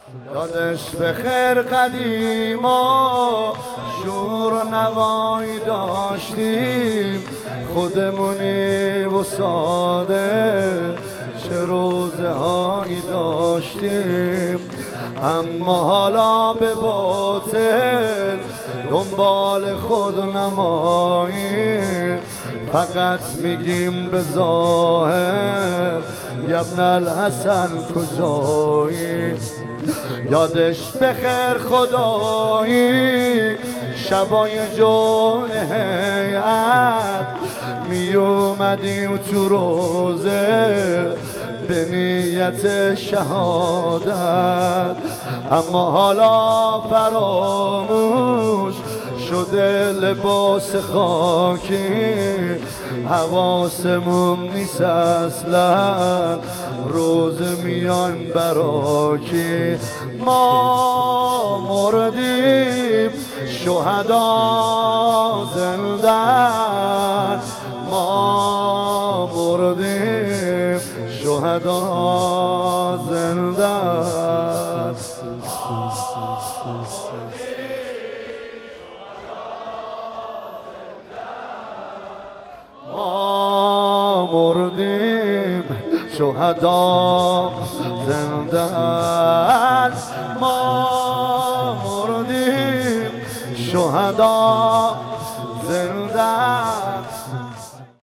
یادش به خیر قدیما شور و نوایی داشتیم، خودمونی و ساده چه روزه هایی داشتیم. اما حالا به باطل دنبال خود نماییم، فقط میگیم به ظاهر ابن الحسن کجایی. یادش بخیر خدایی شبای جمعه هیئت می اومدیم تو روزه به نیت شهادت، اما حالا فراموش شده لباس خاکی، حواسمون نیست اصلا روز میان براکی. ما مردیم شهدا زندن، ما مردیم شهدا زندن. ما مردیم شهدا زندن، ما مردیم شهدا